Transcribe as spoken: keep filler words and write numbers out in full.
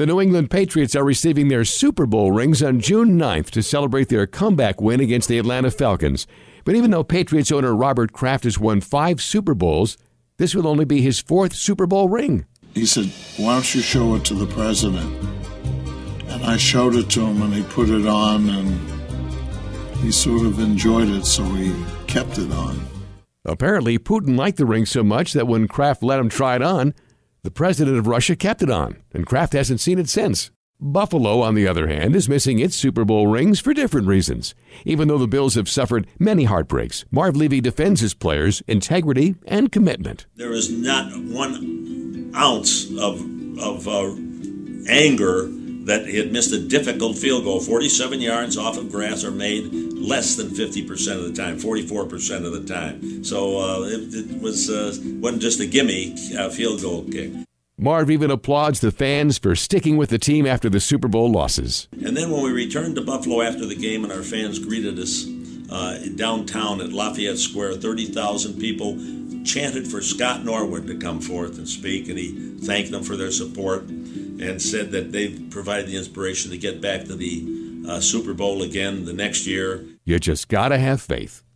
The New England Patriots are receiving their Super Bowl rings on June ninth to celebrate their comeback win against the Atlanta Falcons. But even though Patriots owner Robert Kraft has won five Super Bowls, this will only be his fourth Super Bowl ring. He said, "Why don't you show it to the president?" And I showed it to him, and he put it on, and he sort of enjoyed it, so he kept it on. Apparently, Putin liked the ring so much that when Kraft let him try it on, the president of Russia kept it on, and Kraft hasn't seen it since. Buffalo, on the other hand, is missing its Super Bowl rings for different reasons. Even though the Bills have suffered many heartbreaks, Marv Levy defends his players' integrity and commitment. There is not one ounce of, of uh, anger that he had missed a difficult field goal. forty-seven yards off of grass are made less than fifty percent of the time, forty-four percent of the time. So uh, it, it was, uh, wasn't just a gimme uh, field goal kick. Marv even applauds the fans for sticking with the team after the Super Bowl losses. And then when we returned to Buffalo after the game and our fans greeted us uh, downtown at Lafayette Square, thirty thousand people chanted for Scott Norwood to come forth and speak, and he thanked them for their support and said that they've provided the inspiration to get back to the uh, Super Bowl again the next year. You just gotta have faith.